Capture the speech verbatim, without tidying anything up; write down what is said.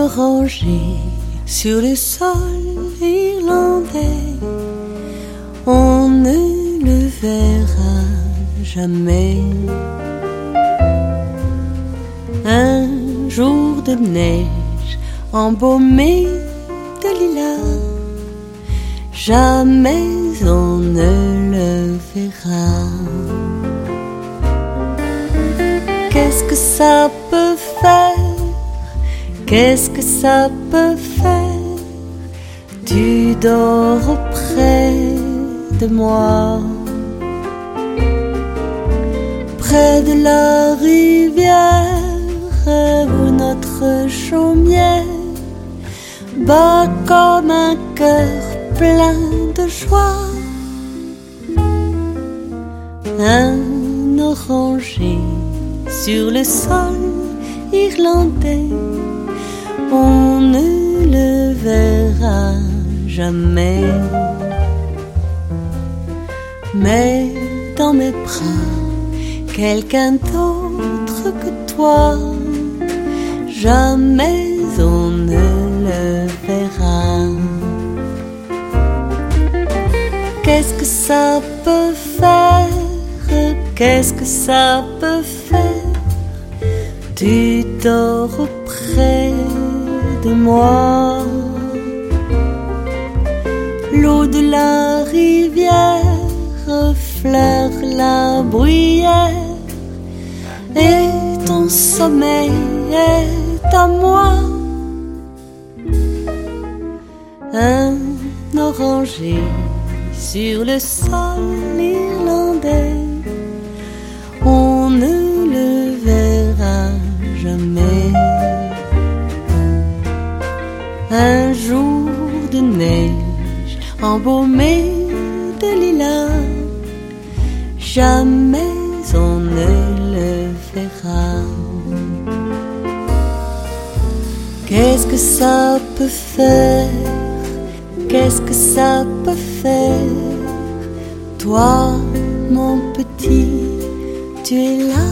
orangé sur le sol irlandais, on ne le verra jamais. Un jour de neige embaumé de lilas, jamais on ne le verra. Qu'est-ce que ça peut faire? Qu'est-ce que ça peut faire? Tu dors auprès de moi, près de la rivière où notre chaumière bat comme un cœur plein de joie. Un oranger sur le sol irlandais, on ne le verra jamais. Mais dans mes bras, quelqu'un d'autre que toi, jamais on ne le verra. Qu'est-ce que ça peut faire? Qu'est-ce que ça peut faire? Tu dors auprès de moi, l'eau de la rivière refleure la bruyère, et ton sommeil est à moi. Un oranger sur le sol irlandais, on ne le verra jamais. Un jour de neige embaumé de lilas, jamais on ne le verra. Qu'est-ce que ça peut faire? Qu'est-ce que ça peut faire? Toi, mon petit, tu es là